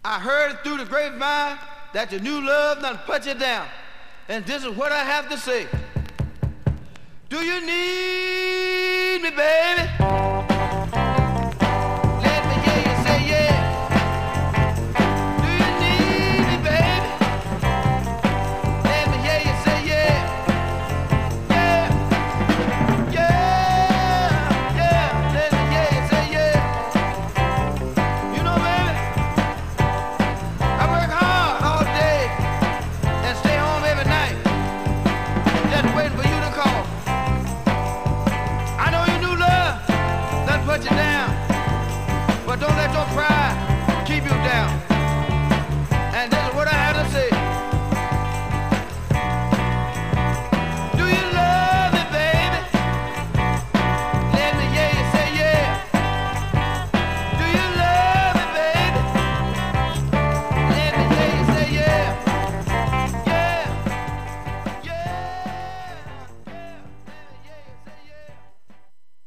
I heard through the grapevine that your new love done put you down. And this is what I have to say. Do you need me, baby?